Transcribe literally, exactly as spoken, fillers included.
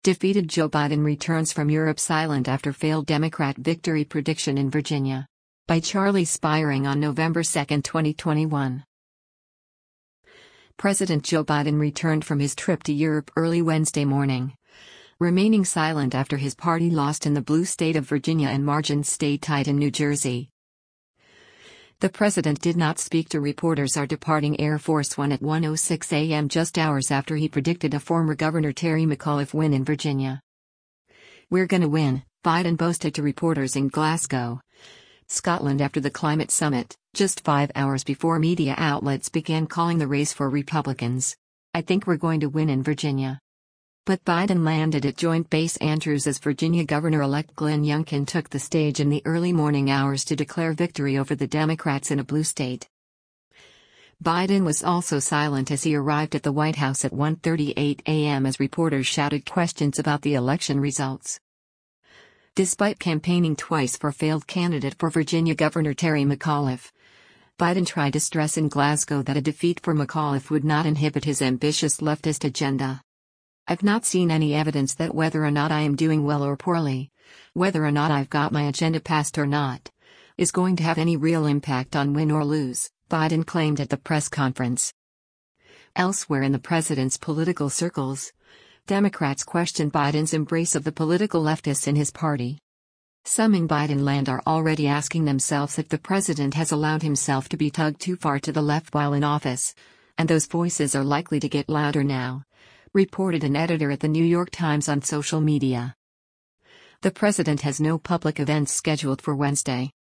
Defeated Joe Biden returns from Europe silent after failed Democrat victory prediction in Virginia. By Charlie Spiring on November second, twenty twenty-one. President Joe Biden returned from his trip to Europe early Wednesday morning, remaining silent after his party lost in the blue state of Virginia and margins stayed tight in New Jersey. The president did not speak to reporters are departing Air Force One at one oh six a m just hours after he predicted a former Governor Terry McAuliffe win in Virginia. "We're gonna win," Biden boasted to reporters in Glasgow, Scotland after the climate summit, just five hours before media outlets began calling the race for Republicans. "I think we're going to win in Virginia." But Biden landed at Joint Base Andrews as Virginia Governor-elect Glenn Youngkin took the stage in the early morning hours to declare victory over the Democrats in a blue state. Biden was also silent as he arrived at the White House at one thirty-eight a m as reporters shouted questions about the election results. Despite campaigning twice for failed candidate for Virginia Governor Terry McAuliffe, Biden tried to stress in Glasgow that a defeat for McAuliffe would not inhibit his ambitious leftist agenda. "I've not seen any evidence that whether or not I am doing well or poorly, whether or not I've got my agenda passed or not, is going to have any real impact on win or lose," Biden claimed at the press conference. Elsewhere in the president's political circles, Democrats questioned Biden's embrace of the political leftists in his party. Some in Biden land are already asking themselves if the president has allowed himself to be tugged too far to the left while in office, and those voices are likely to get louder now, reported an editor at the New York Times on social media. The president has no public events scheduled for Wednesday.